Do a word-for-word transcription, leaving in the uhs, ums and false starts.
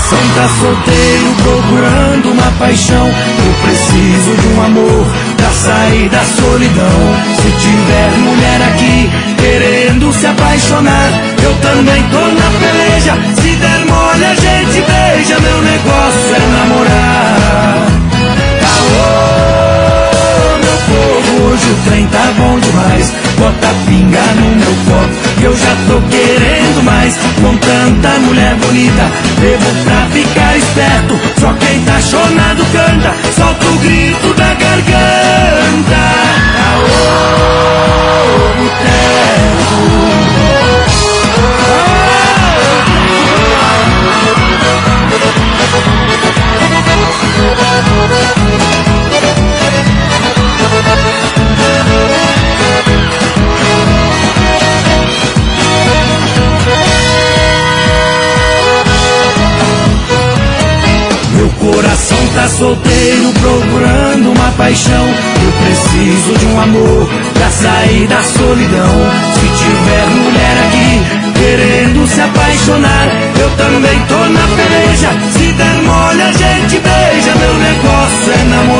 coração tá solteiro procurando uma paixão. Eu preciso de um amor pra sair da solidão. Se tiver mulher aqui querendo se apaixonar, eu também tô na peleja. Se der mole a gente beija, meu negócio é namorar. Aô, meu povo, hoje o trem tá bom demais. Bota pinga no meu copo e eu já tô querendo mais. Com tanta mulher bonita, devo pra ficar esperto. Só quem tá chonado canta, solta o grito da garganta. Aô, boteco. Meu coração tá solteiro procurando uma paixão. Eu preciso de um amor pra sair da solidão. Se tiver mulher aqui querendo se apaixonar, eu também tô na peleja. Se der mole a gente beija, meu negócio é namorar.